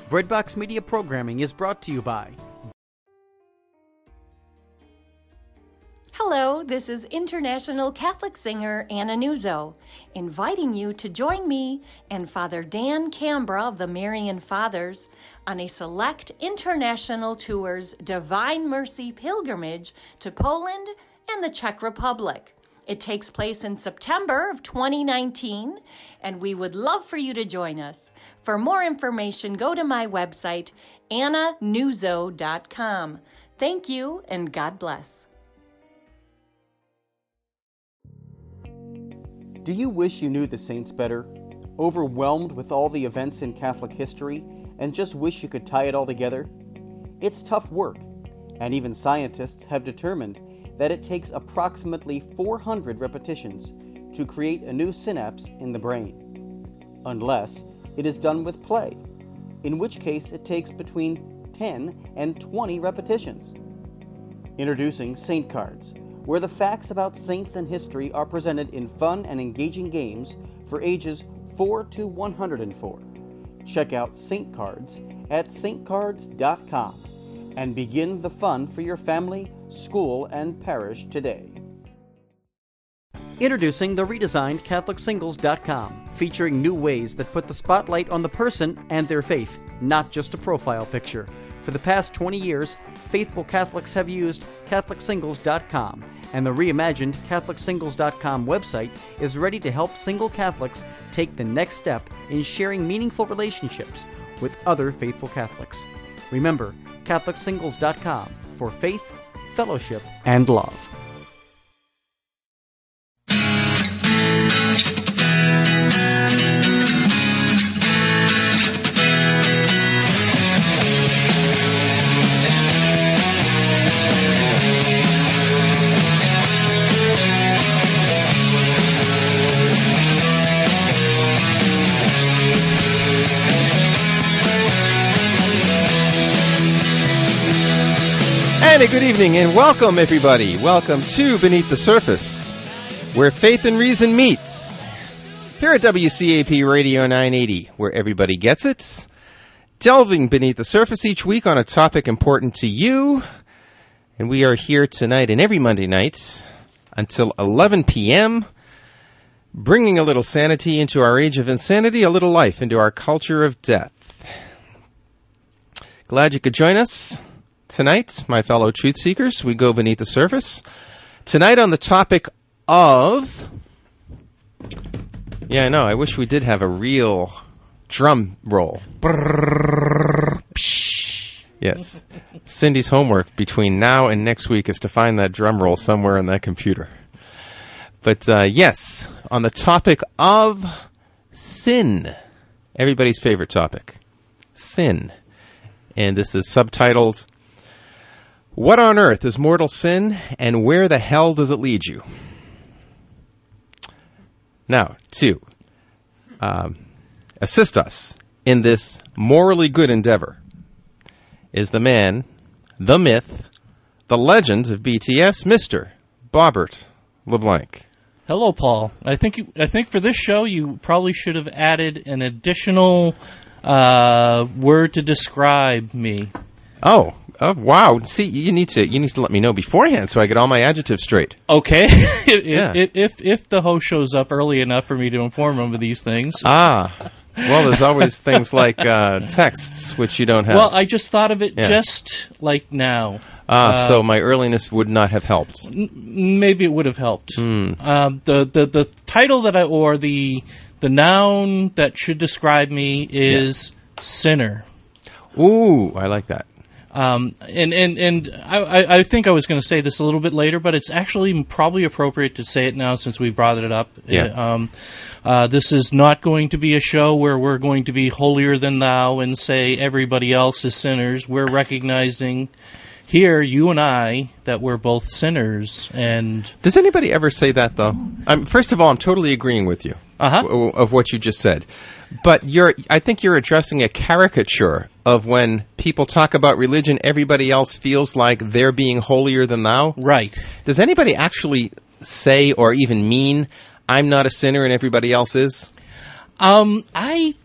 Breadbox Media programming is brought to you by... Hello, this is international Catholic singer Anna Nuzzo, inviting you to join me and Father Dan Cambra of the Marian Fathers on a select international tour's Divine Mercy pilgrimage to Poland and the Czech Republic. It takes place in September of 2019, and we would love for you to join us. For more information, go to my website, annanuzzo.com. Thank you, and God bless. Do you wish you knew the saints better? Overwhelmed with all the events in Catholic history and just wish you could tie it all together? It's tough work, and even scientists have determined that it takes approximately 400 repetitions to create a new synapse in the brain, unless it is done with play, in which case it takes between 10 and 20 repetitions. Introducing Saint Cards, where the facts about saints and history are presented in fun and engaging games for ages 4 to 104. Check out Saint Cards at saintcards.com and begin the fun for your family, school, and parish today. Introducing the redesigned CatholicSingles.com, featuring new ways that put the spotlight on the person and their faith, not just a profile picture. For the past 20 years, faithful Catholics have used CatholicSingles.com, and the reimagined CatholicSingles.com website is ready to help single Catholics take the next step in sharing meaningful relationships with other faithful Catholics. Remember, CatholicSingles.com for faith, fellowship, and love. And a good evening and welcome everybody. Welcome to Beneath the Surface, where faith and reason meets. Here at WCAP Radio 980, where everybody gets it. Delving beneath the surface each week on a topic important to you. And we are here tonight and every Monday night until 11 p.m., bringing a little sanity into our age of insanity, a little life into our culture of death. Glad you could join us. Tonight, my fellow truth seekers, we go beneath the surface. Tonight on the topic of... Yeah, I know, I wish we did have a real drum roll. Yes. Cindy's homework between now and next week is to find that drum roll somewhere on that computer. But yes, on the topic of sin. Everybody's favorite topic. Sin. And this is subtitled... What on earth is mortal sin, and where the hell does it lead you? Now, to assist us in this morally good endeavor is the man, the myth, the legend of BTS, Mr. Bobbert LeBlanc. Hello, Paul. I think for this show you probably should have added an additional word to describe me. Oh, wow. See, you need to let me know beforehand so I get all my adjectives straight. Okay. Yeah. If the host shows up early enough for me to inform him of these things. Ah. Well, there's always things like texts, which you don't have. Well, I just thought of it just like now. So my earliness would not have helped. Maybe it would have helped. The title or the noun that should describe me is sinner. Ooh, I like that. And I think I was going to say this a little bit later, but it's actually probably appropriate to say it now since we brought it up. Yeah. This is not going to be a show where we're going to be holier than thou and say everybody else is sinners. We're recognizing here, you and I, that we're both sinners. And does anybody ever say that, though? First of all, I'm totally agreeing with you of what you just said. But I think you're addressing a caricature of when people talk about religion, everybody else feels like they're being holier than thou. Right. Does anybody actually say or even mean, I'm not a sinner and everybody else is? I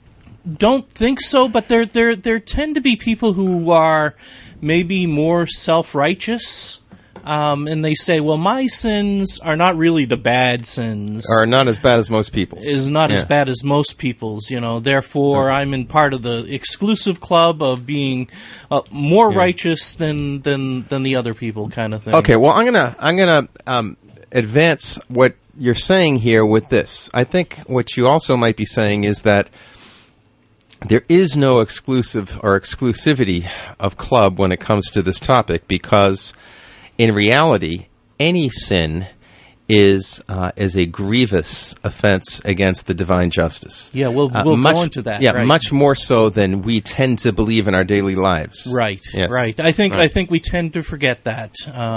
don't think so, but there tend to be people who are maybe more self-righteous. And they say, well, my sins are not really the bad sins. Are not as bad as most people's. Is not as bad as most people's, Therefore, I'm in part of the exclusive club of being more righteous than the other people, kind of thing. Okay, well, I'm gonna advance what you're saying here with this. I think what you also might be saying is that there is no exclusive or exclusivity of club when it comes to this topic, because in reality, any sin is a grievous offense against the divine justice. Yeah, we'll go into that. Yeah, right. Much more so than we tend to believe in our daily lives. Right, yes. right. I think we tend to forget that.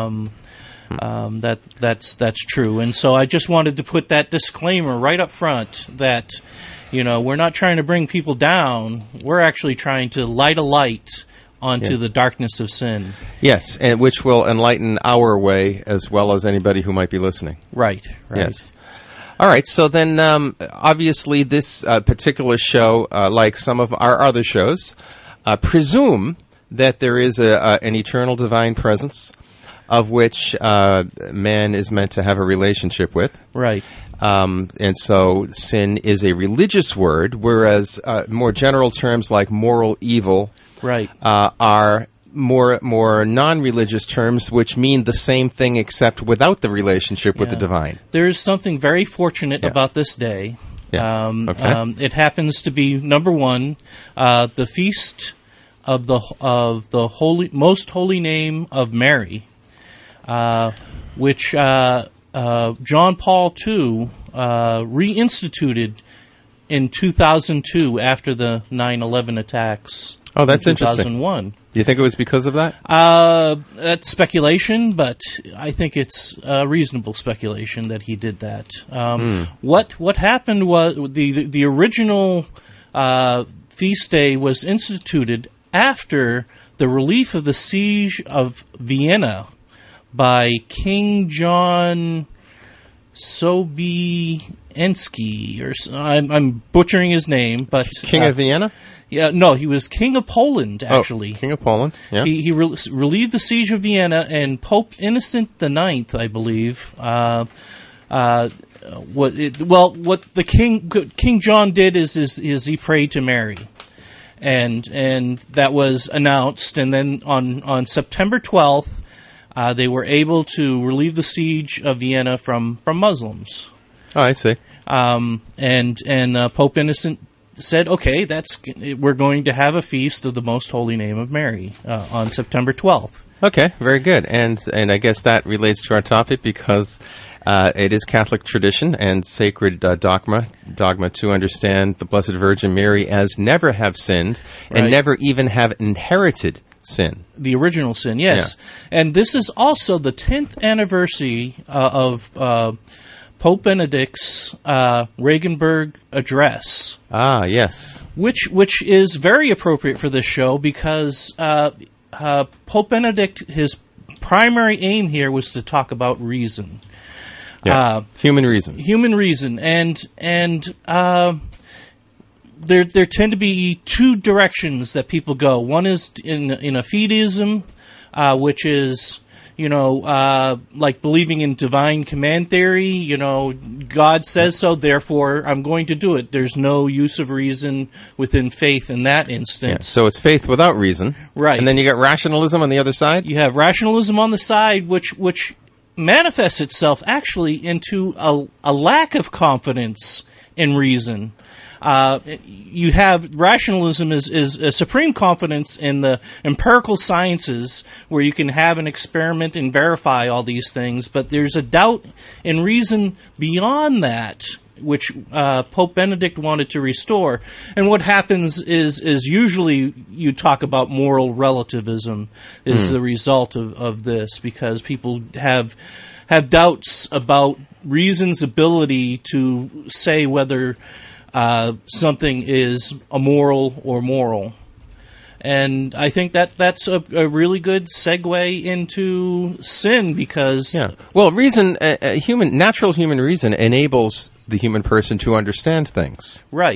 That's true. And so I just wanted to put that disclaimer right up front that, we're not trying to bring people down. We're actually trying to light a light onto the darkness of sin. Yes, and which will enlighten our way as well as anybody who might be listening. Right. Yes. All right, so then obviously this particular show, like some of our other shows, presume that there is an eternal divine presence of which man is meant to have a relationship with. Right. And so sin is a religious word, whereas more general terms like moral evil are more non-religious terms, which mean the same thing except without the relationship with the divine. There is something very fortunate about this day. Yeah. It happens to be, number one, the feast of the holy, most holy name of Mary, which John Paul II reinstituted in 2002 after the 9/11 attacks. Oh, that's in 2001. Interesting. Do you think it was because of that? That's speculation, but I think it's reasonable speculation that he did that. What happened was the original feast day was instituted after the relief of the siege of Vienna by King John Sobieski, or I'm butchering his name, but King of Vienna. Yeah, no, he was King of Poland, actually. Oh, King of Poland, yeah. He relieved the siege of Vienna, and Pope Innocent IX, I believe, what the King John did is he prayed to Mary, and that was announced, and then on September 12th, they were able to relieve the siege of Vienna from Muslims. Oh, I see. And Pope Innocent said, okay, we're going to have a feast of the most holy name of Mary on September 12th. Okay, very good. And I guess that relates to our topic because it is Catholic tradition and sacred dogma to understand the Blessed Virgin Mary as never have sinned and never even have inherited sin. The original sin, yes. Yeah. And this is also the 10th anniversary of Pope Benedict's Regensburg address. Ah, yes. Which is very appropriate for this show because Pope Benedict, his primary aim here was to talk about reason. Yeah. Human reason. Human reason. And there tend to be two directions that people go. One is in a fideism, which is, like believing in divine command theory. God says so, therefore I'm going to do it. There's no use of reason within faith in that instance. Yeah, so it's faith without reason. Right. And then you got rationalism on the other side? You have rationalism on the side, which manifests itself actually into a lack of confidence in reason. You have rationalism is a supreme confidence in the empirical sciences where you can have an experiment and verify all these things, but there's a doubt in reason beyond that, which Pope Benedict wanted to restore. And what happens is usually you talk about moral relativism is the result of this, because people have doubts about reason's ability to say whether something is immoral or moral. And I think that's a really good segue into sin because... Yeah. Well, reason, natural human reason enables the human person to understand things. Right.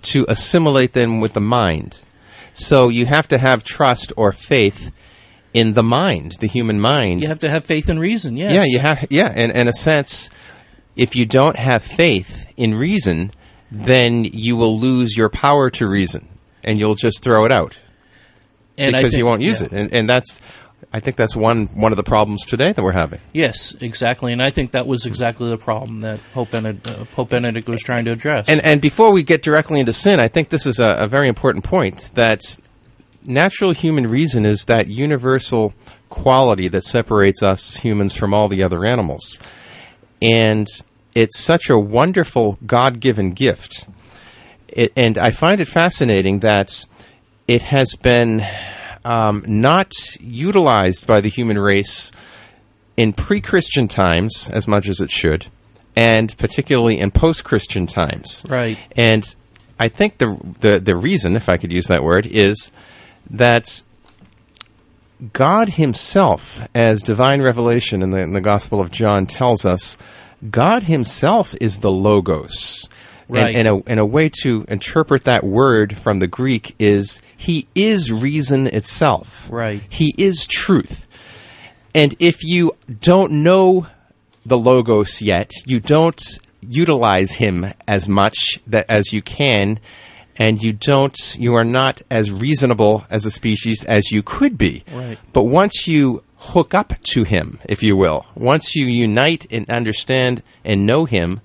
to assimilate them with the mind. So you have to have trust or faith in the mind, the human mind. You have to have faith and reason, yes. Yeah, you have. Yeah, and in a sense, if you don't have faith in reason, then you will lose your power to reason, and you'll just throw it out because you won't use it. And that's, I think that's one of the problems today that we're having. Yes, exactly, and I think that was exactly the problem that Pope Benedict was trying to address. And before we get directly into sin, I think this is a very important point, that natural human reason is that universal quality that separates us humans from all the other animals. And it's such a wonderful God-given gift. And I find it fascinating that it has been not utilized by the human race in pre-Christian times as much as it should, and particularly in post-Christian times. Right. And I think the reason, if I could use that word, is that God himself, as divine revelation in the Gospel of John tells us, God himself is the Logos. Right. And a way to interpret that word from the Greek is, he is reason itself. Right. He is truth. And if you don't know the Logos yet, you don't utilize him as much as you can, and you are not as reasonable as a species as you could be. Right. But once you hook up to him, if you will, once you unite and understand and know him,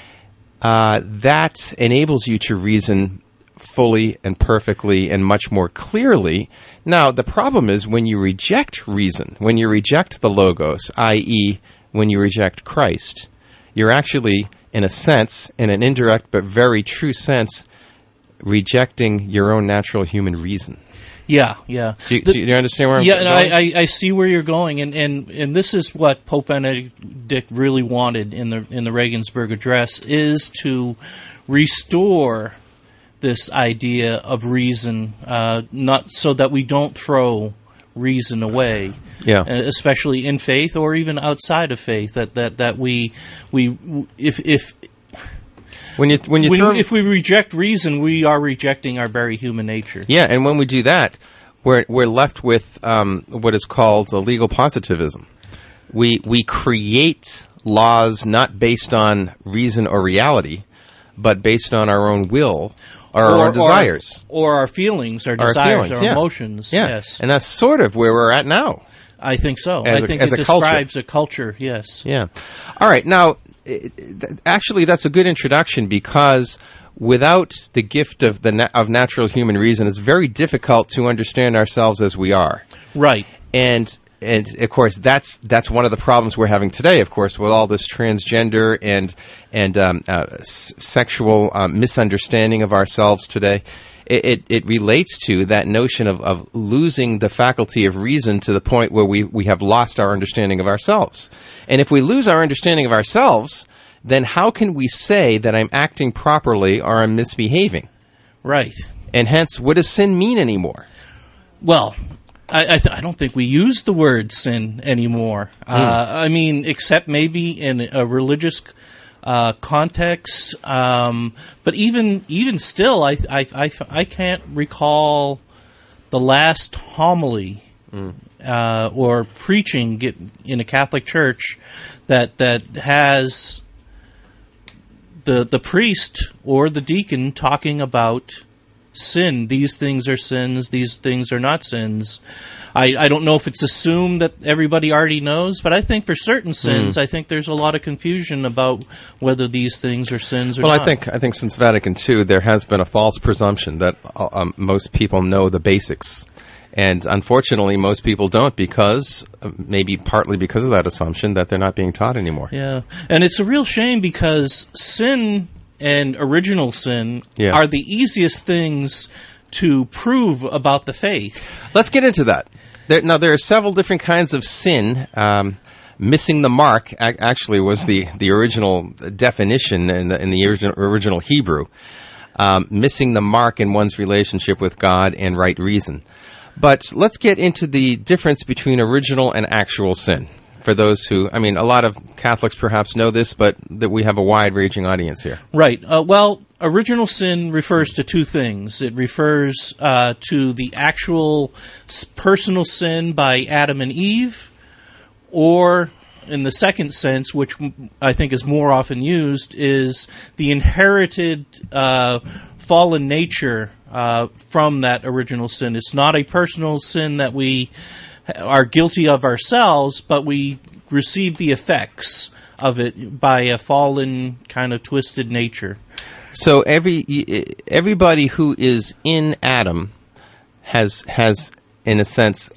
that enables you to reason fully and perfectly and much more clearly. Now, the problem is when you reject reason, when you reject the Logos, i.e., when you reject Christ, you're actually, in a sense, in an indirect but very true sense, rejecting your own natural human reason. Yeah, yeah. Do you understand where I'm going? Yeah, I see where you're going, and this is what Pope Benedict really wanted in the Regensburg Address, is to restore this idea of reason, not so that we don't throw reason away. Yeah. Especially in faith or even outside of faith, that we if we reject reason, we are rejecting our very human nature. Yeah, and when we do that, we're left with what is called a legal positivism. We create laws not based on reason or reality, but based on our own will or our own desires. Or our feelings, our desires, our emotions. Yeah. Yes. And that's sort of where we're at now. I think so. I think it describes a culture, yes. Yeah. All right, now, actually, that's a good introduction, because without the gift of natural human reason, it's very difficult to understand ourselves as we are. Right. And of course, that's one of the problems we're having today. Of course, with all this transgender and sexual misunderstanding of ourselves today, it relates to that notion of losing the faculty of reason to the point where we have lost our understanding of ourselves. And if we lose our understanding of ourselves, then how can we say that I'm acting properly or I'm misbehaving? Right. And hence, what does sin mean anymore? Well, I don't think we use the word sin anymore. I mean, except maybe in a religious context. But even still, I can't recall the last homily or preaching in a Catholic church that has the priest or the deacon talking about sin. These things are sins, these things are not sins. I don't know if it's assumed that everybody already knows, but I think for certain sins, I think there's a lot of confusion about whether these things are sins or not. Well, I think since Vatican II, there has been a false presumption that most people know the basics. And unfortunately, most people don't, because maybe partly because of that assumption that they're not being taught anymore. Yeah, and it's a real shame, because sin and original sin are the easiest things to prove about the faith. Let's get into that. There are several different kinds of sin. Missing the mark actually was the original definition in the original Hebrew. Missing the mark in one's relationship with God and right reason. But let's get into the difference between original and actual sin. for those who, I mean, a lot of Catholics perhaps know this, but that we have a wide-ranging audience here. Right. Well, original sin refers to two things. It refers to the actual personal sin by Adam and Eve, or in the second sense, which I think is more often used, is the inherited fallen nature from that original sin. It's not a personal sin that we are guilty of ourselves, but we receive the effects of it by a fallen, kind of twisted nature. So everybody who is in Adam has in a sense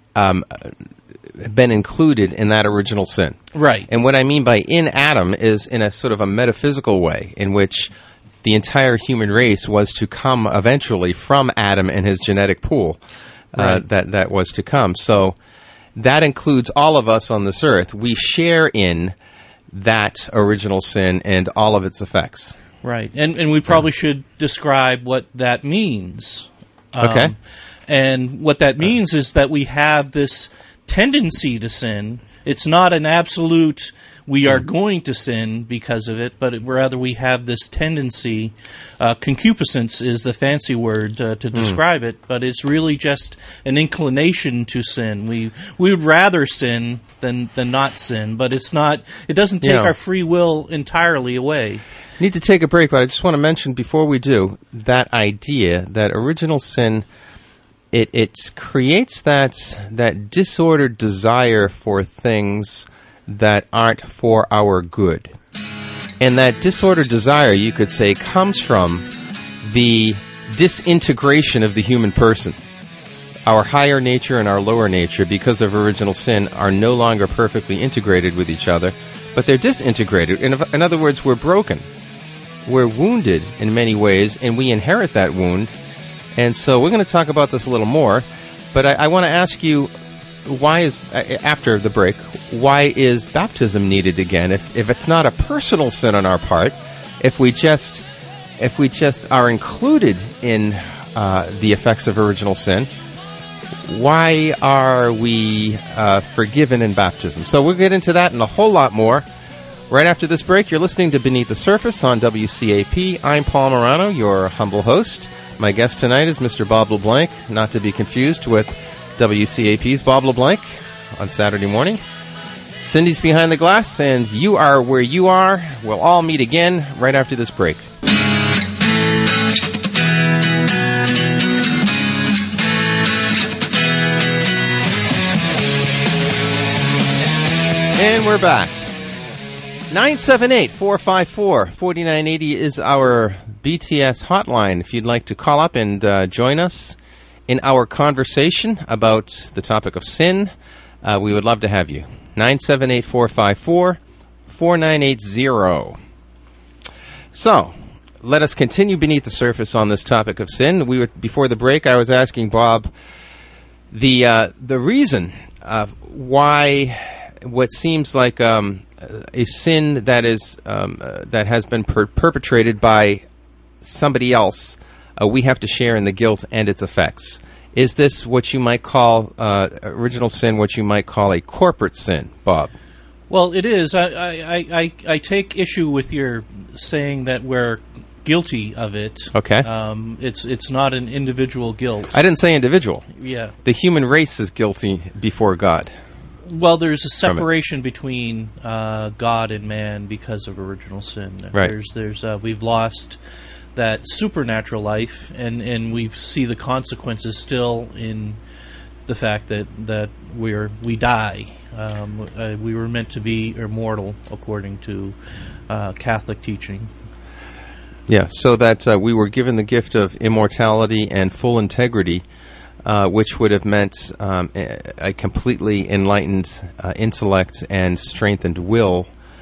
been included in that original sin. Right. And what I mean by in Adam is in a sort of a metaphysical way, in which the entire human race was to come eventually from Adam and his genetic pool. Right. That was to come. So that includes all of us on this earth. We share in that original sin and all of its effects. Right. And we probably should describe what that means. Okay. And what that means is that we have this tendency to sin. It's not an absolute, we are going to sin because of it, but rather we have this tendency. Concupiscence is the fancy word to describe it, but it's really just an inclination to sin. We would rather sin than not sin, but it's not. It doesn't take our free will entirely away. Need to take a break, but I just want to mention before we do that idea that original sin. It creates that disordered desire for things that aren't for our good. And that disordered desire, you could say, comes from the disintegration of the human person. Our higher nature and our lower nature, because of original sin, are no longer perfectly integrated with each other, but they're disintegrated. In other words, we're broken. We're wounded in many ways, and we inherit that wound. And so we're going to talk about this a little more, but I want to ask you, why is, after the break, why is baptism needed again? If it's not a personal sin on our part, if we just are included in the effects of original sin, why are we forgiven in baptism? So we'll get into that and a whole lot more right after this break. You're listening to Beneath the Surface on WCAP. I'm Paul Morano, your humble host. My guest tonight is Mr. Bob LeBlanc, not to be confused with WCAP's Bob LeBlanc on Saturday morning. Cindy's behind the glass, and you are where you are. We'll all meet again right after this break. And we're back. 978-454-4980 is our BTS hotline. If you'd like to call up and join us in our conversation about the topic of sin, we would love to have you. 978-454-4980. So, let us continue beneath the surface on this topic of sin. Before the break, I was asking Bob the reason why what seems like a sin that is that has been perpetrated by somebody else, we have to share in the guilt and its effects. Is this what you might call original sin? What you might call a corporate sin, Bob? Well, it is. I take issue with your saying that we're guilty of it. Okay. It's not an individual guilt. I didn't say individual. Yeah. The human race is guilty before God. Well, there's a separation between God and man because of original sin. Right. We've lost that supernatural life, and we see the consequences still in the fact that we die. We were meant to be immortal, according to Catholic teaching. Yeah, so that we were given the gift of immortality and full integrity, which would have meant a completely enlightened intellect and strengthened will.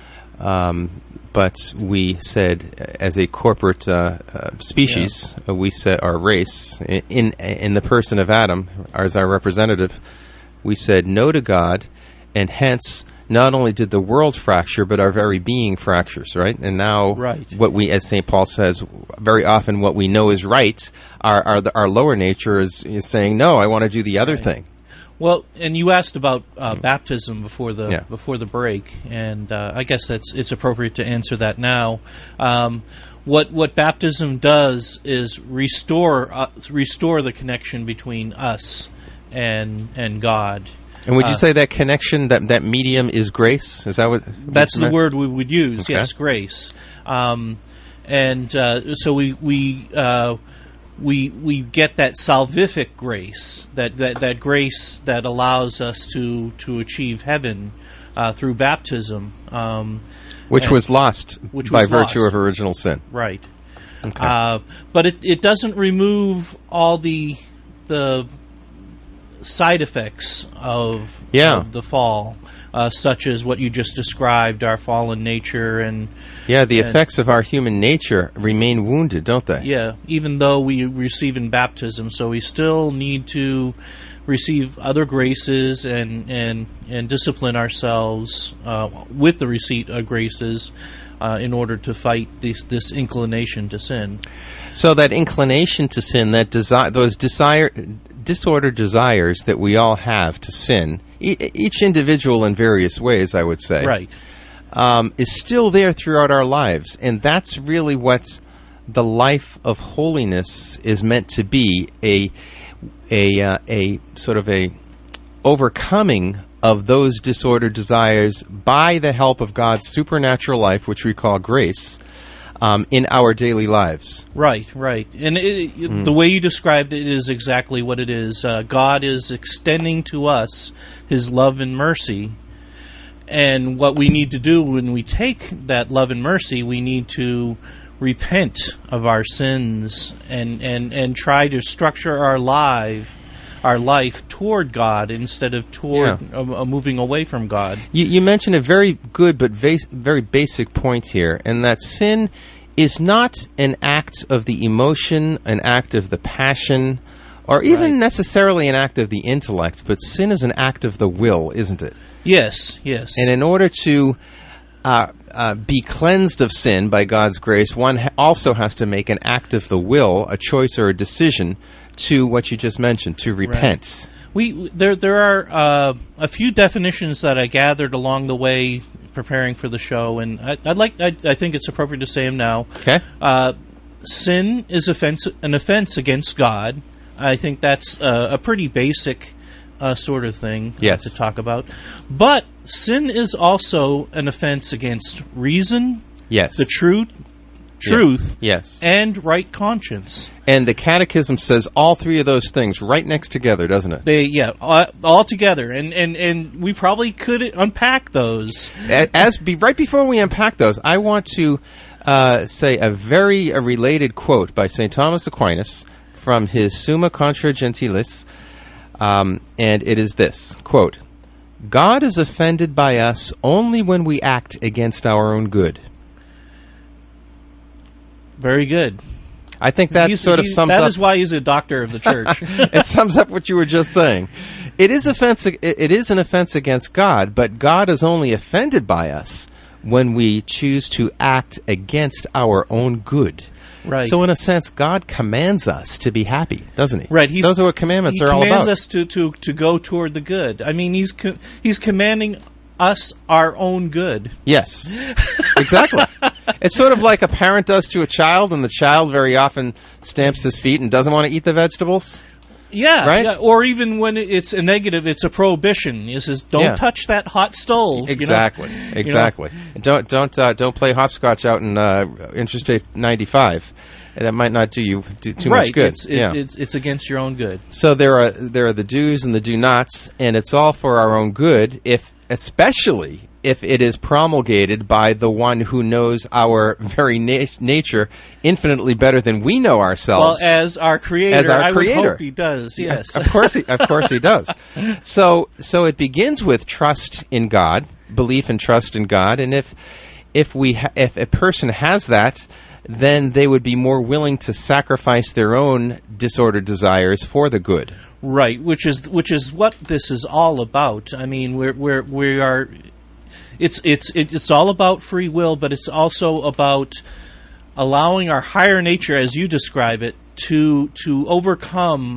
But we said, as a corporate species, we said, our race, in the person of Adam, as our representative, we said no to God, and hence not only did the world fracture, but our very being fractures, right? And now, what we, as St. Paul says, very often what we know is right, our lower nature is saying, no, I want to do the other thing. Well, and you asked about baptism before the break, and I guess it's appropriate to answer that now. What baptism does is restore the connection between us and God. And would you say that connection, that medium, is grace? Is that what? That's the word we would use. Okay. Yes, grace. So we get that salvific grace, that grace that allows us to achieve heaven through baptism, which was lost by virtue of original sin. Right. Okay. But it doesn't remove all the side effects of the fall, such as what you just described, our fallen nature, and the effects of our human nature remain wounded, don't they? Yeah, even though we receive in baptism, so we still need to receive other graces and discipline ourselves with the receipt of graces in order to fight this inclination to sin. So that inclination to sin, those disordered desires that we all have to sin, each individual in various ways, I would say, right, is still there throughout our lives, and that's really what the life of holiness is meant to be, a sort of a overcoming of those disordered desires by the help of God's supernatural life, which we call grace, in our daily lives. Right. And the way you described it is exactly what it is. God is extending to us His love and mercy. And what we need to do when we take that love and mercy, we need to repent of our sins and try to structure our life toward God instead of toward moving away from God. You mentioned a very good but very basic point here, and that sin is not an act of the emotion, an act of the passion, or even necessarily an act of the intellect, but sin is an act of the will, isn't it? Yes. And in order to be cleansed of sin by God's grace, one also has to make an act of the will, a choice or a decision, to what you just mentioned, to repent. Right. There are a few definitions that I gathered along the way preparing for the show, and I think it's appropriate to say them now. Okay. Sin is an offense against God. I think that's a pretty basic sort of thing to talk about. But sin is also an offense against reason, the truth, yes, and right conscience. And the Catechism says all three of those things right next together, doesn't it? All together, and we probably could unpack those. Right before we unpack those, I want to say a very related quote by St. Thomas Aquinas from his Summa Contra Gentiles, and it is this, quote, "God is offended by us only when we act against our own good." Very good. I think that sums up... That is why he's a doctor of the church. It sums up what you were just saying. It is an offense against God, but God is only offended by us when we choose to act against our own good. Right. So in a sense, God commands us to be happy, doesn't He? Right. Those are what commandments are all about. He commands us to go toward the good. I mean, he's commanding us our own good. Yes, exactly. It's sort of like a parent does to a child, and the child very often stamps his feet and doesn't want to eat the vegetables. Yeah, right? Yeah. Or even when it's a negative, it's a prohibition. It says, "Don't touch that hot stove." Exactly, exactly. Don't play hopscotch out in Interstate 95. That might not do you too much good. It's against your own good. So there are the do's and the do nots, and it's all for our own good, especially if it is promulgated by the one who knows our very nature infinitely better than we know ourselves. Well, as our Creator, I would hope He does. Yes, of course He does. So it begins with trust in God, belief and trust in God, and if a person has that, then they would be more willing to sacrifice their own disordered desires for the good. Right, which is what this is all about. I mean, we are. It's all about free will, but it's also about allowing our higher nature, as you describe it, to overcome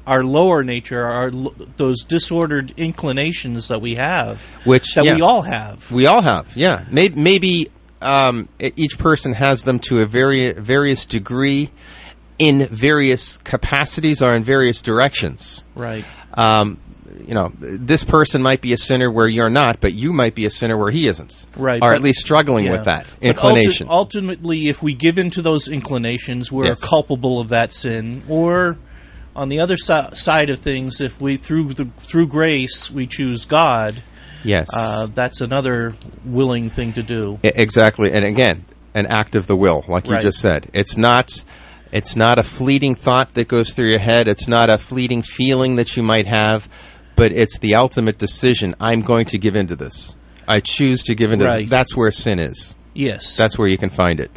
our lower nature, those disordered inclinations that we have, we all have. We all have, yeah. Maybe each person has them to a various degree, in various capacities or in various directions. Right. This person might be a sinner where you're not, but you might be a sinner where he isn't. Right. Or at least struggling with that inclination. Ultimately, if we give in to those inclinations, we're culpable of that sin. Or, on the other side of things, if we through grace we choose God, that's another willing thing to do. Exactly. And again, an act of the will, like you just said. It's not a fleeting thought that goes through your head. It's not a fleeting feeling that you might have, but it's the ultimate decision. I'm going to give into this. I choose to give into this. That's where sin is. Yes. That's where you can find it.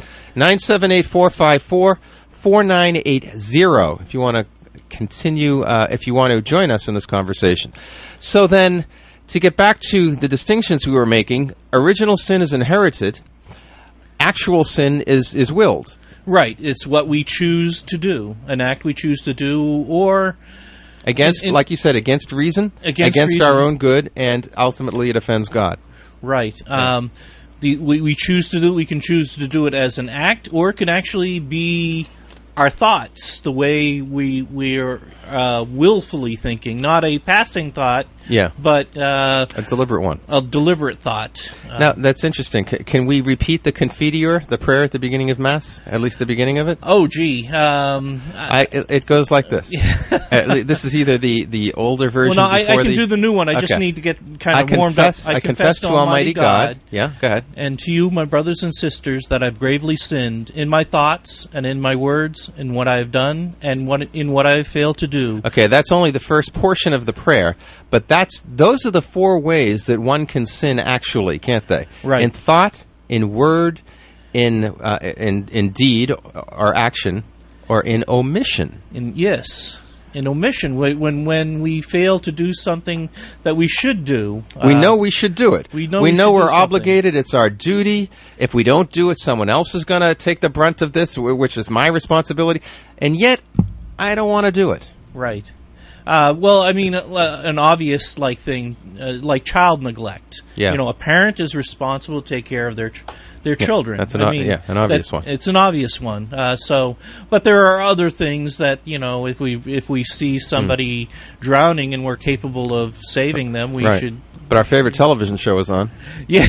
978-454-4980 if you want to continue, if you want to join us in this conversation. So then, to get back to the distinctions we were making, original sin is inherited. Actual sin is willed. Right. It's what we choose to do, an act we choose to do, or... like you said, against reason, against reason. Our own good, and ultimately it offends God. Right. We choose to do. We can choose to do it as an act, or it can actually be our thoughts, the way we're willfully thinking, not a passing thought. Yeah. But a deliberate one. A deliberate thought. Now, that's interesting. Can we repeat the Confiteor, the prayer at the beginning of Mass? At least the beginning of it? Oh, gee. It goes like this. This is either the older version. Well, no, I can do the new one. I just need to get kind of warmed up. I confess to Almighty God. Yeah, go ahead. And to you, my brothers and sisters, that I've gravely sinned in my thoughts and in my words, in what I have done and in what I have failed to do. Okay, that's only the first portion of the prayer, but those are the four ways that one can sin actually, can't they? Right. In thought, in word, in deed or action, or in omission. In omission, when we fail to do something that we should do. We know we should do it. We know we're obligated. It's our duty. If we don't do it, someone else is going to take the brunt of this, which is my responsibility. And yet, I don't want to do it. Right. Well, I mean, an obvious thing, like child neglect. Yeah. A parent is responsible to take care of their children. That's an obvious one. It's an obvious one. But there are other things that if we see somebody drowning and we're capable of saving them, we should. But our favorite television show is on. Yeah.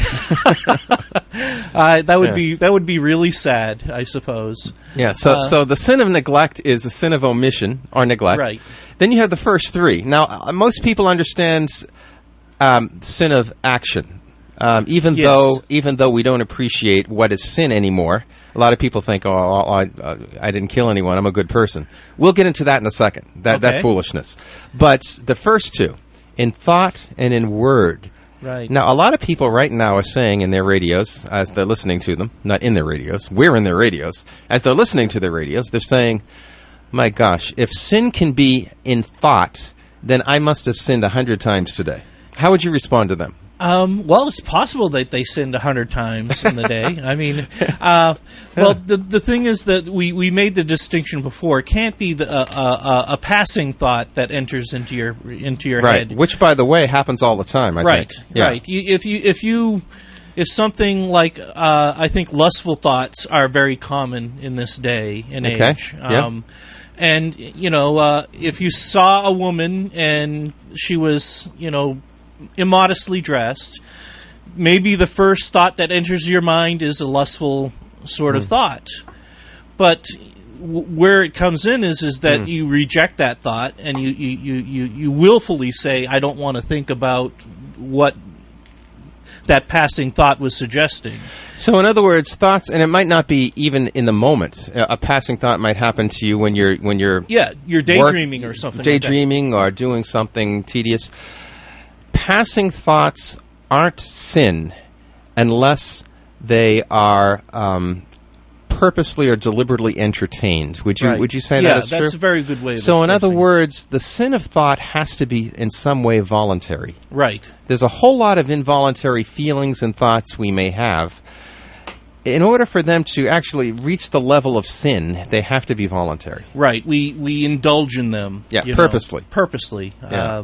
That would be really sad, I suppose. Yeah. So the sin of neglect is a sin of omission or neglect. Right. Then you have the first three. Now, most people understand sin of action, even though we don't appreciate what is sin anymore. A lot of people think, I didn't kill anyone, I'm a good person. We'll get into that in a second, that foolishness. But the first two, in thought and in word. Right. Now, a lot of people right now are saying in their radios, as they're listening to them, not in their radios, we're in their radios, as they're listening to their radios, they're saying, my gosh, if sin can be in thought, then I must have sinned 100 times today. How would you respond to them? Well, it's possible that they sinned 100 times in the day. I mean, the thing is that we made the distinction before. It can't be a passing thought that enters into your head. Which, by the way, happens all the time. I think. Right. If something like I think lustful thoughts are very common in this day and age. And if you saw a woman and she was immodestly dressed, maybe the first thought that enters your mind is a lustful sort of thought. But where it comes in is that you reject that thought and you willfully say, I don't want to think about what that passing thought was suggesting. So in other words, thoughts, and it might not be even in the moment. A passing thought might happen to you when you're daydreaming or something. Daydreaming or doing something tedious. Passing thoughts aren't sin unless they are purposely or deliberately entertained. Would you say that is true? Yeah, that's a very good way of So in other words, the sin of thought has to be in some way voluntary. Right. There's a whole lot of involuntary feelings and thoughts we may have. in order for them to actually reach the level of sin, they have to be voluntary. Right. We indulge in them. Yeah, purposely. Purposely. Yeah.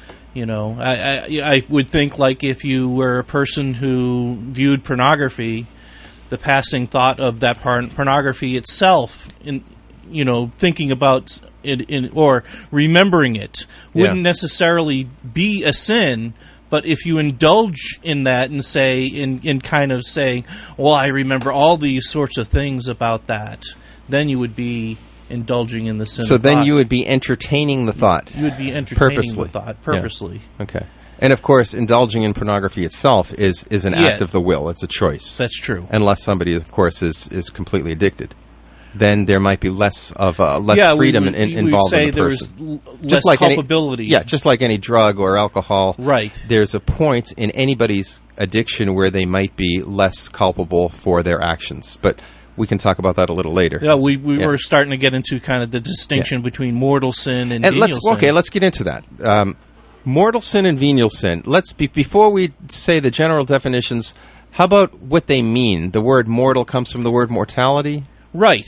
I would think, like, if you were a person who viewed pornography, the passing thought of that pornography itself, thinking about it or remembering it, wouldn't necessarily be a sin. But if you indulge in that and say, in kind of saying, well, I remember all these sorts of things about that, then you would be indulging in the sin. So then you would be entertaining the thought. You would be entertaining the thought purposely. Yeah. Okay. And of course, indulging in pornography itself is an act of the will. It's a choice. That's true. Unless somebody, of course, is completely addicted. Then there might be less freedom involved in the person. Less culpability. Just like any drug or alcohol. Right. There's a point in anybody's addiction where they might be less culpable for their actions. But we can talk about that a little later. Yeah, we were starting to get into kind of the distinction between mortal sin and venial sin. Okay, let's get into that. Mortal sin and venial sin. Before we say the general definitions, how about what they mean? The word mortal comes from the word mortality? Right.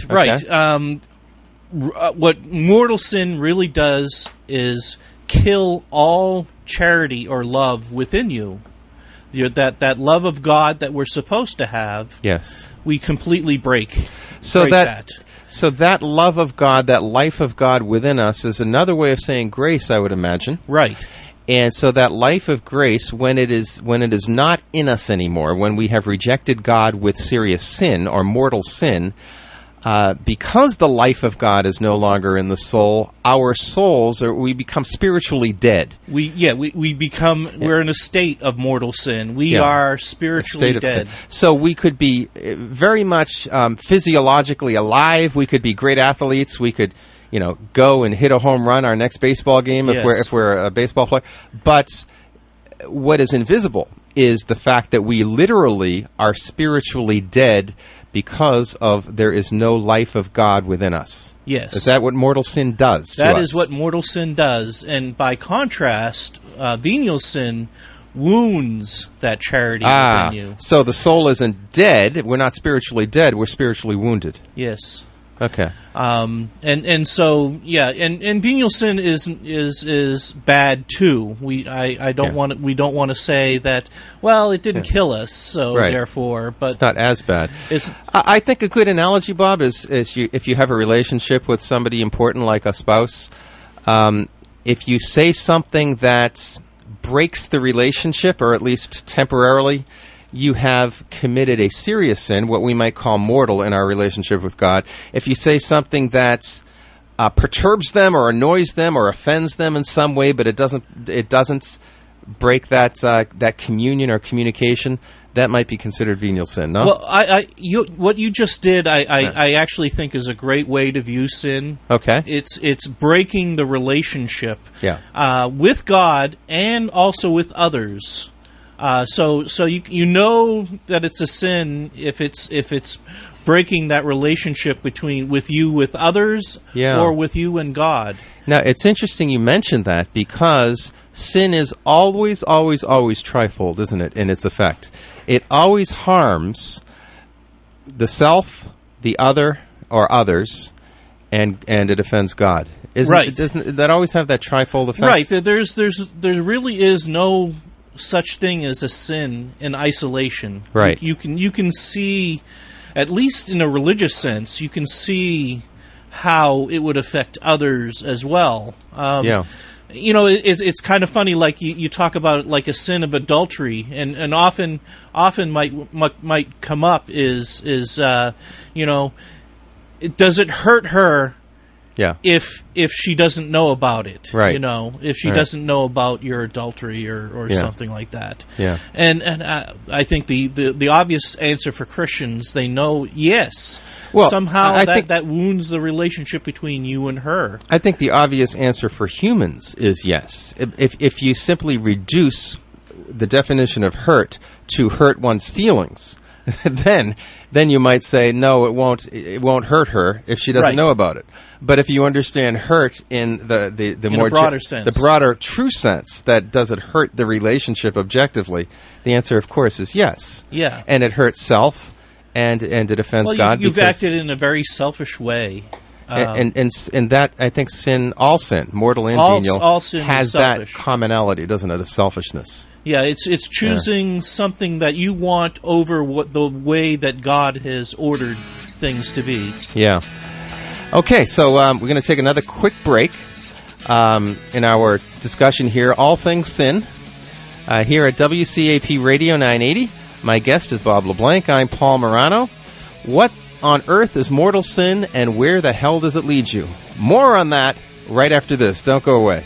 What mortal sin really does is kill all charity or love within you. That love of God that we're supposed to have, yes, we completely break So that. So that love of God, that life of God within us is another way of saying grace, I would imagine. Right. And so that life of grace, when it is not in us anymore, when we have rejected God with serious sin or mortal sin, because the life of God is no longer in the soul, our souls we become spiritually dead. We're in a state of mortal sin. We are spiritually dead. So we could be very much physiologically alive. We could be great athletes. We could, go and hit a home run our next baseball game if we're a baseball player. But what is invisible is the fact that we literally are spiritually dead because of there is no life of God within us. Yes. Is that what mortal sin does to us? That is what mortal sin does. And by contrast, venial sin wounds that charity within you. So the soul isn't dead. We're not spiritually dead. We're spiritually wounded. Yes. Okay. And venial sin is bad too. We don't want to say that, well, it didn't kill us, so therefore, but it's not as bad. I think a good analogy, Bob, is if you have a relationship with somebody important like a spouse, if you say something that breaks the relationship, or at least temporarily, you have committed a serious sin, what we might call mortal in our relationship with God. If you say something that perturbs them or annoys them or offends them in some way, but it doesn't break that communion or communication, that might be considered venial sin, no? Well, what you just did, I actually think is a great way to view sin. Okay. It's breaking the relationship with God and also with others. So you know that it's a sin if it's breaking that relationship with you with others or with you and God. Now, it's interesting you mentioned that because sin is always, always, always trifold, isn't it, in its effect? It always harms the self, the other, or others, and it offends God. Doesn't that always have that trifold effect? Right. There really is no such thing as a sin in isolation. Right. You can see, at least in a religious sense, you can see how it would affect others as well. It's kind of funny, like you talk about it like a sin of adultery, and often might come up is does it hurt her? Yeah. If she doesn't know about it, right. If she doesn't know about your adultery or something like that, and I think the obvious answer for Christians, they know somehow that wounds the relationship between you and her. I think the obvious answer for humans is yes. If you simply reduce the definition of hurt to hurt one's feelings, then you might say no, it won't hurt her if she doesn't know about it. But if you understand hurt in the more broader sense, the broader true sense, that does it hurt the relationship objectively? The answer, of course, is yes. Yeah. And it hurts self, and it offends well, God. You've acted in a very selfish way. And that, I think, all sin, mortal and venial, all sin has is selfish. that commonality, doesn't it, of selfishness? Yeah, it's choosing something that you want over the way that God has ordered things to be. Yeah. Okay, so we're going to take another quick break in our discussion here, All Things Sin, here at WCAP Radio 980. My guest is Bob LeBlanc. I'm Paul Morano. What on earth is mortal sin, and where the hell does it lead you? More on that right after this. Don't go away.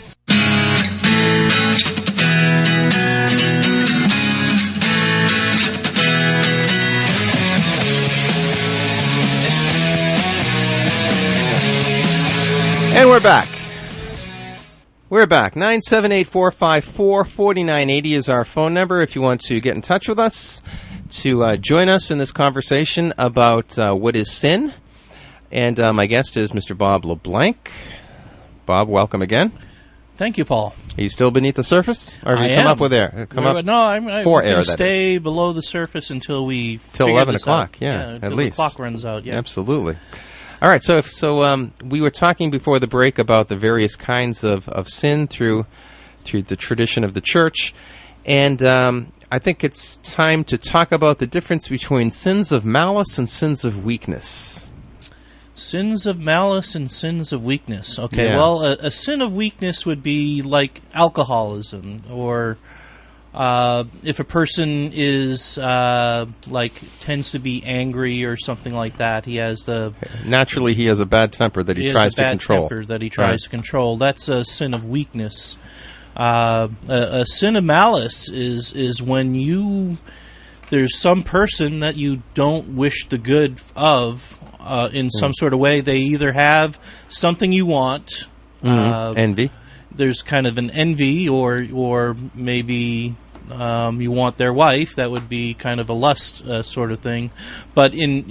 And we're back. We're back. 978-454-4980 is our phone number if you want to get in touch with us, to join us in this conversation about what is sin. And my guest is Mr. Bob LeBlanc. Bob, welcome again. Thank you, Paul. Are you still beneath the surface? Or have you come up with air? I'm for going air, to stay below the surface until we till 11 o'clock, yeah, at least. The clock runs out, yeah. Absolutely. All right, so we were talking before the break about the various kinds of sin through the tradition of the church, and I think it's time to talk about the difference between sins of malice and sins of weakness. Sins of malice and sins of weakness. Okay, Yeah. well, a sin of weakness would be like alcoholism, or if a person is tends to be angry or something like that. He has Naturally, he has a bad temper that he tries to control. To control. That's a sin of weakness. A sin of malice is when there's some person that you don't wish the good of in some sort of way. They either have something you want, envy. There's kind of an envy, or maybe you want their wife. That would be kind of a lust sort of thing. But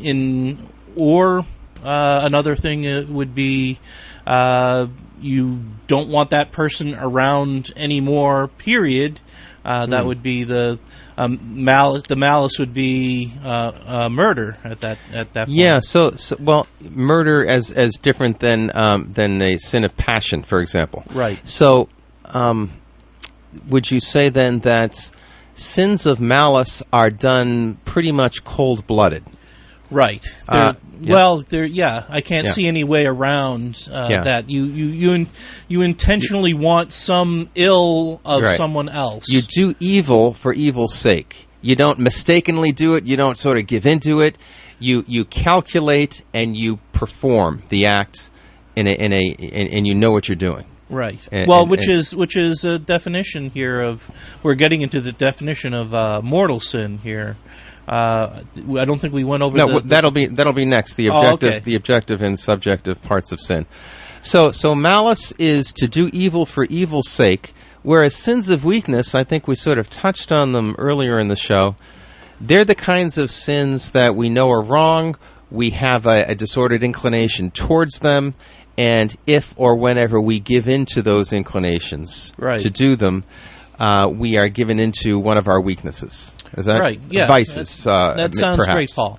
another thing would be you don't want that person around anymore, period. That would be the malice. The malice would be murder at that point. Yeah. So murder as different than a sin of passion, for example. Right. So, would you say then that sins of malice are done pretty much cold-blooded? Right. Yeah. Well, I can't see any way around that. You intentionally want some ill of someone else. You do evil for evil's sake. You don't mistakenly do it. You don't sort of give into it. You calculate and you perform the act and you know what you're doing. Right. Which is a definition here of, we're getting into the definition of mortal sin here. I don't think we went over. No, that'll be next. The objective and subjective parts of sin. So malice is to do evil for evil's sake, whereas sins of weakness, I think we sort of touched on them earlier in the show. They're the kinds of sins that we know are wrong. We have a disordered inclination towards them, and if or whenever we give in to those inclinations to do them, we are given into one of our weaknesses. Is that right? Yeah, vices? That sounds perhaps. great, Paul.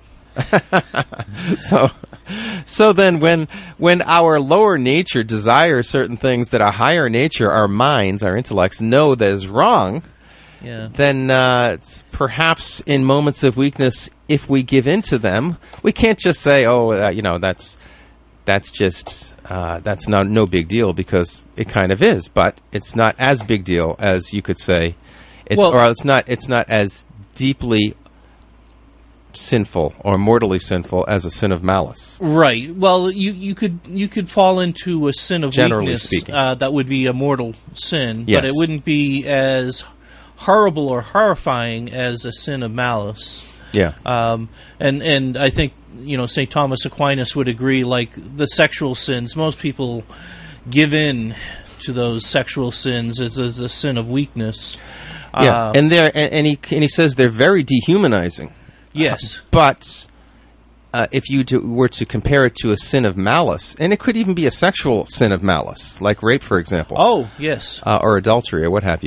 So then, when our lower nature desires certain things that our higher nature, our minds, our intellects know that is wrong, then it's perhaps in moments of weakness, if we give in to them, we can't just say, that's no big deal, because it kind of is, but it's not as big deal as you could say. It's not as deeply sinful or mortally sinful as a sin of malice. Right. Well, you could fall into a sin of weakness. Speaking. That would be a mortal sin, yes. But it wouldn't be as horrible or horrifying as a sin of malice. Yeah. And I think, St. Thomas Aquinas would agree, like the sexual sins, most people give in to those sexual sins as a sin of weakness. Yeah, and he says they're very dehumanizing. Yes. But if you were to compare it to a sin of malice, and it could even be a sexual sin of malice, like rape, for example. Oh, yes. Or adultery, or what have you.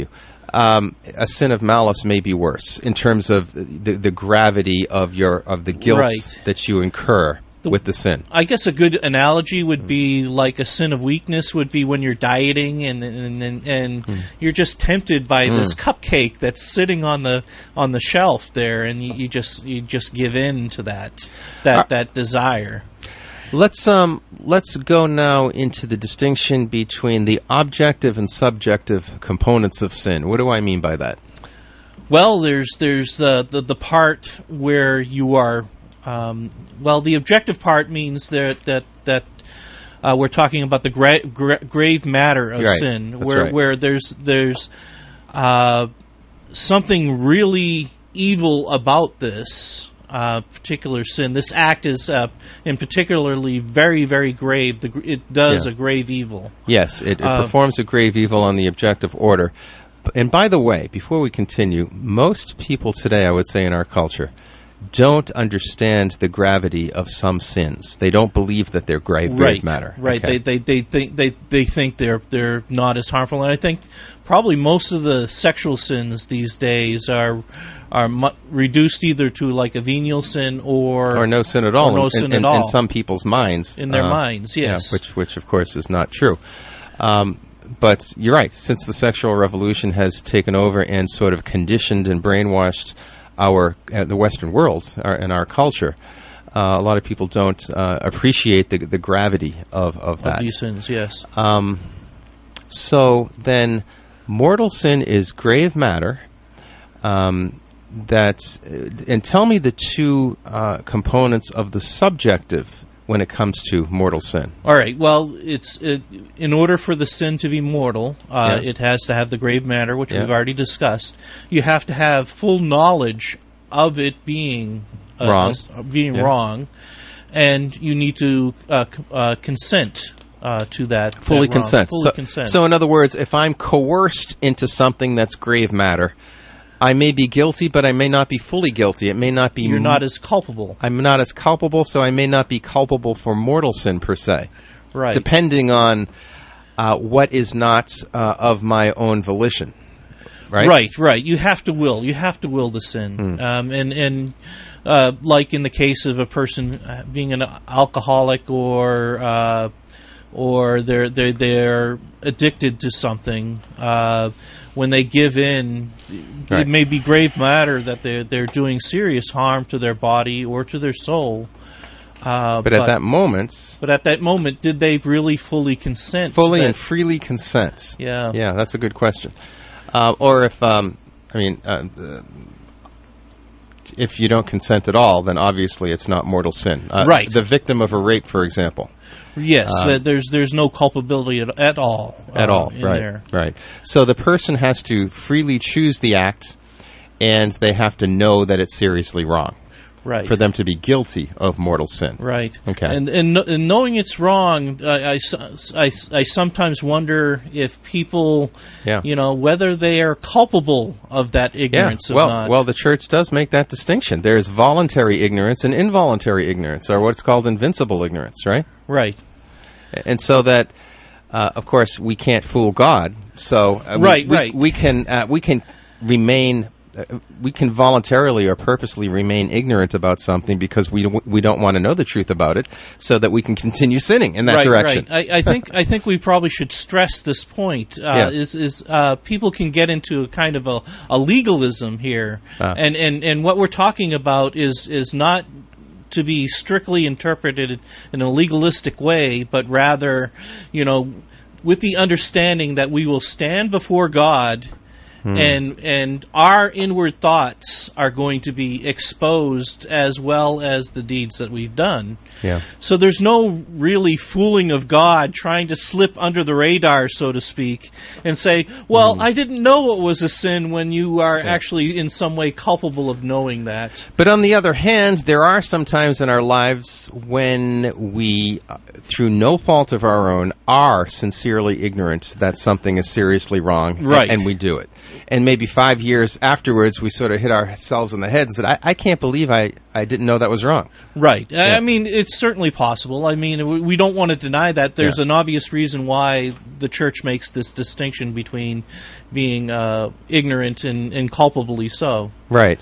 a sin of malice may be worse in terms of the gravity of the guilt Right. that you incur with the sin. I guess a good analogy would be like a sin of weakness would be when you're dieting and you're just tempted by this cupcake that's sitting on the shelf there, and you just give in to that desire. Let's go now into the distinction between the objective and subjective components of sin. What do I mean by that? Well, there's the part where you are. The objective part means that we're talking about the grave matter of Right. sin, That's where right. where there's something really evil about this particular sin. This act is in particularly very, very grave. It does Yeah. a grave evil. Yes, it performs a grave evil on the objective order. And by the way, before we continue, most people today, I would say in our culture, don't understand the gravity of some sins. They don't believe that they're grave matter. Right. Okay. They think they're not as harmful, and I think probably most of the sexual sins these days are reduced either to like a venial sin or no sin at all. Or no sin at all. In some people's minds. In their minds, yes. Yeah, which of course is not true. But you're right. Since the sexual revolution has taken over and sort of conditioned and brainwashed the Western world and our culture, a lot of people don't appreciate the gravity of that. Of these sins, yes. So then, mortal sin is grave matter. And tell me the two components of the subjective when it comes to mortal sin. All right. Well, in order for the sin to be mortal, it has to have the grave matter, which we've already discussed. You have to have full knowledge of it being Wrong. Wrong, and you need to consent to that. Fully that wrong. consent. Fully consent. So in other words, if I'm coerced into something that's grave matter, I may be guilty, but I may not be fully guilty. It may not be. You're not as culpable. I'm not as culpable, so I may not be culpable for mortal sin per se. Right. Depending on what is not of my own volition. Right. Right. You have to will. You have to will the sin. And like in the case of a person being an alcoholic or they're addicted to something, when they give in, Right. it may be grave matter that they're doing serious harm to their body or to their soul. But at that moment, did they really fully consent? fully and freely consent. Yeah. Yeah, that's a good question. Or if you don't consent at all, then obviously it's not mortal sin. Right. The victim of a rape, for example. Yes, there's no culpability at all. At all, in right? there. Right. So the person has to freely choose the act, and they have to know that it's seriously wrong. Right. For them to be guilty of mortal sin. Right. Okay. And knowing it's wrong, I sometimes wonder if people, whether they are culpable of that ignorance or not. Well, the church does make that distinction. There's voluntary ignorance and involuntary ignorance, or what's called invincible ignorance, right? Right. And so that, of course, we can't fool God. So we can remain. We can voluntarily or purposely remain ignorant about something because we don't want to know the truth about it, so that we can continue sinning in that direction. Right. I think we probably should stress this point. Is people can get into a kind of a legalism here, and what we're talking about is not to be strictly interpreted in a legalistic way, but rather, with the understanding that we will stand before God. And our inward thoughts are going to be exposed as well as the deeds that we've done. Yeah. So there's no really fooling of God trying to slip under the radar, so to speak, and say, well, I didn't know it was a sin when you are actually in some way culpable of knowing that. But on the other hand, there are some times in our lives when we, through no fault of our own, are sincerely ignorant that something is seriously wrong, Right. and we do it. and maybe 5 years afterwards we sort of hit ourselves in the head and said, I can't believe I didn't know that was wrong. Right. Yeah. I mean, it's certainly possible. I mean, we don't want to deny that. There's an obvious reason why the church makes this distinction between being ignorant and culpably so. Right.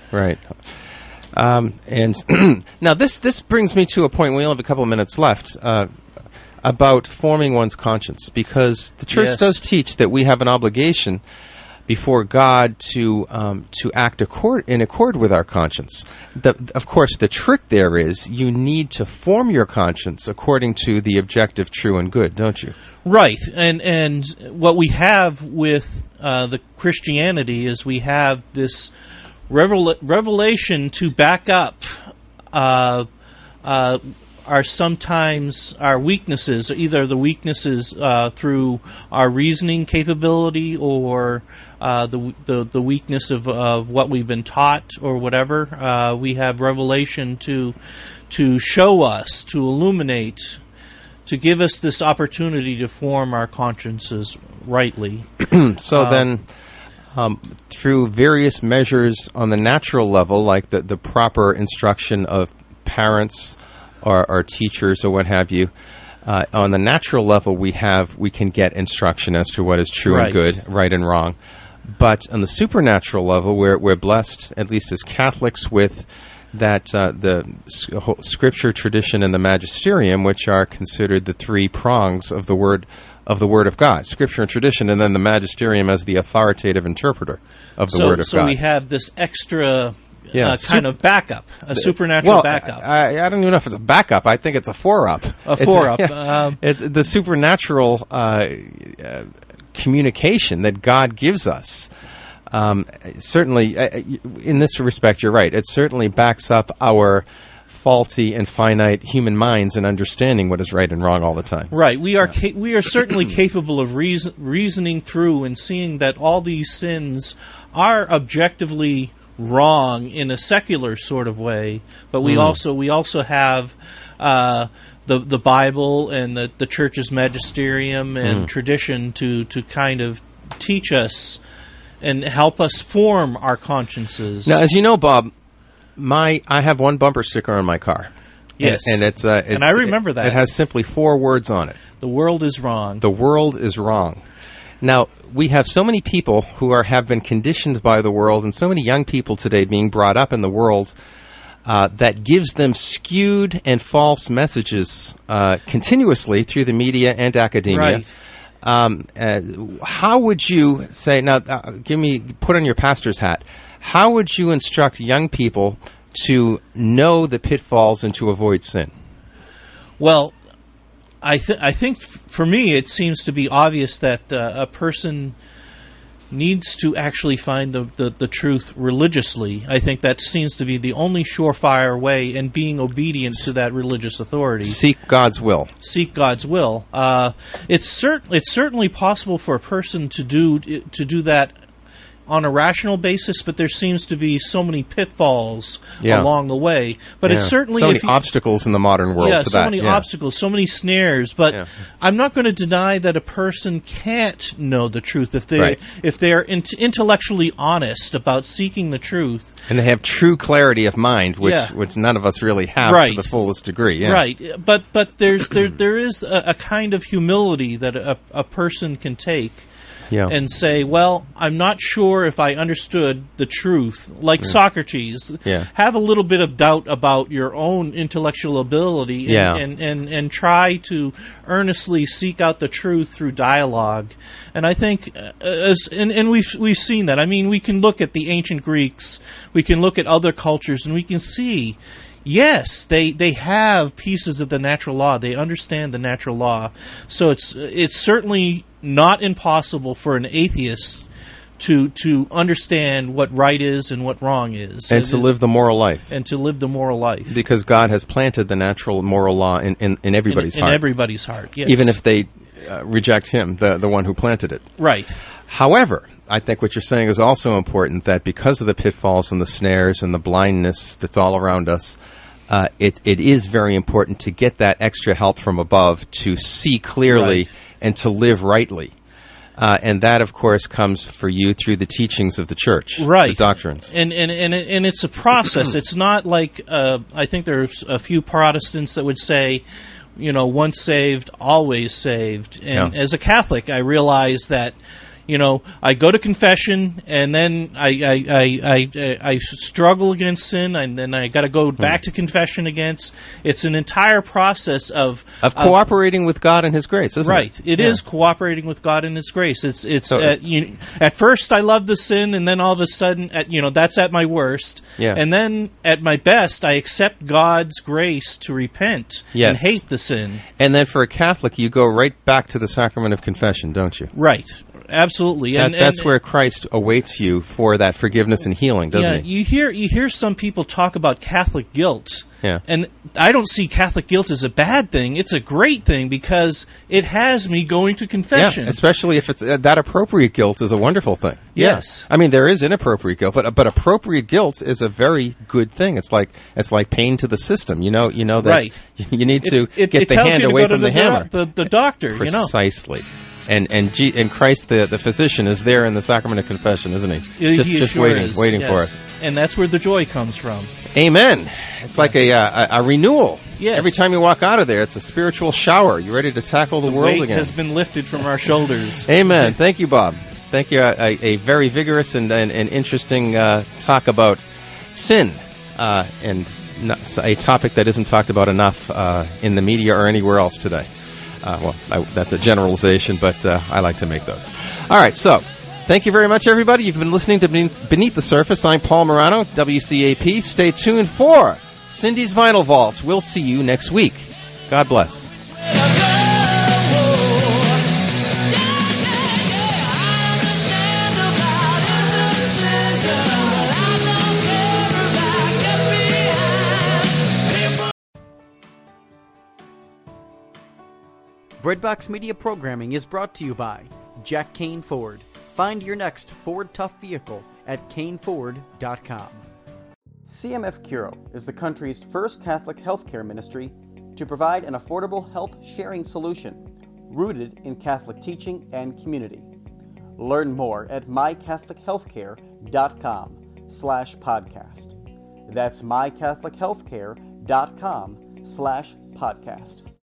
And now this brings me to a point, we only have a couple of minutes left, about forming one's conscience, because the church does teach that we have an obligation before God to act in accord with our conscience. Of course, the trick there is you need to form your conscience according to the objective true and good, don't you? Right, and what we have with the Christianity is we have this revelation to back up are sometimes our weaknesses, either the weaknesses through our reasoning capability or the weakness of what we've been taught or whatever. We have revelation to show us, to illuminate, to give us this opportunity to form our consciences rightly. So then, through various measures on the natural level, like the proper instruction of parents or teachers or what have you, on the natural level we can get instruction as to what is true and good, right and wrong. But on the supernatural level, we're blessed, at least as Catholics, with that the Scripture, tradition, and the magisterium, which are considered the three prongs of the Word of God: Scripture and tradition, and then the magisterium as the authoritative interpreter of the Word of God. So we have this extra kind of backup, a supernatural backup. I don't even know if it's a backup. I think it's a four-up. It's the supernatural communication that God gives us. Certainly, in this respect, you're right. It certainly backs up our faulty and finite human minds in understanding what is right and wrong all the time. Right. We are certainly capable of reasoning through and seeing that all these sins are objectively wrong in a secular sort of way, but we also have the Bible and the Church's magisterium and tradition to kind of teach us and help us form our consciences. Now, as you know, Bob, I have one bumper sticker on my car. Yes, and it's and I remember that. It has simply 4 words on it. The world is wrong. The world is wrong. Now, we have so many people who have been conditioned by the world, and so many young people today being brought up in the world that gives them skewed and false messages continuously through the media and academia. Right. How would you say, now put on your pastor's hat, how would you instruct young people to know the pitfalls and to avoid sin? Well, I think for me it seems to be obvious that a person needs to actually find the truth religiously. I think that seems to be the only surefire way, and being obedient to that religious authority. Seek God's will. Seek God's will. It's certainly possible for a person to do that on a rational basis, but there seems to be so many pitfalls along the way. But it's certainly so many obstacles in the modern world. Obstacles, so many snares. But I'm not going to deny that a person can't know the truth if they're intellectually honest about seeking the truth, and they have true clarity of mind, which none of us really have to the fullest degree. Right, but there is a kind of humility that a person can take. And say, well, I'm not sure if I understood the truth. Like Socrates, have a little bit of doubt about your own intellectual ability and try to earnestly seek out the truth through dialogue. And I think, and we've seen that. I mean, we can look at the ancient Greeks, we can look at other cultures, and we can see, yes, they have pieces of the natural law. They understand the natural law. So it's certainly not impossible for an atheist to understand what right is and what wrong is. And to live the moral life. Because God has planted the natural moral law in everybody's heart. In everybody's heart, yes. Even if they reject him, the one who planted it. Right. However, I think what you're saying is also important, that because of the pitfalls and the snares and the blindness that's all around us, it is very important to get that extra help from above to see clearly and to live rightly. And that, of course, comes for you through the teachings of the church, right? The doctrines, and it's a process. It's not like I think there's a few Protestants that would say, once saved, always saved. And as a Catholic, I realize that. I go to confession, and then I struggle against sin, and then I got to go back to confession again. It's an entire process of cooperating with God and His grace, isn't it? Right. It is cooperating with God and His grace. It's at first I love the sin, and then all of a sudden, that's at my worst. Yeah. And then at my best, I accept God's grace to repent and hate the sin. And then for a Catholic, you go right back to the sacrament of confession, don't you? Right. Absolutely, that's where Christ awaits you for that forgiveness and healing, doesn't he? You hear some people talk about Catholic guilt, and I don't see Catholic guilt as a bad thing. It's a great thing because it has me going to confession. Yeah, especially if it's that appropriate guilt is a wonderful thing. Yes, I mean there is inappropriate guilt, but appropriate guilt is a very good thing. It's like pain to the system. You know that right. You need to get the hand away from the hammer. The doctor, precisely. And Christ, the physician, is there in the sacrament of confession, isn't he? Just sure waiting for us. And that's where the joy comes from. Amen. It's like a renewal. Yes. Every time you walk out of there, it's a spiritual shower. You're ready to tackle the world weight again. Has been lifted from our shoulders. Amen. Thank you, Bob. Thank you. A very vigorous and interesting talk about sin, and a topic that isn't talked about enough in the media or anywhere else today. That's a generalization, but I like to make those. All right, so thank you very much, everybody. You've been listening to Beneath the Surface. I'm Paul Morano, WCAP. Stay tuned for Cindy's Vinyl Vault. We'll see you next week. God bless. Breadbox Media programming is brought to you by Jack Kane Ford. Find your next Ford Tough vehicle at caneford.com. CMF Curo is the country's first Catholic healthcare ministry to provide an affordable health sharing solution rooted in Catholic teaching and community. Learn more at mycatholichealthcare.com/podcast. That's mycatholichealthcare.com/podcast.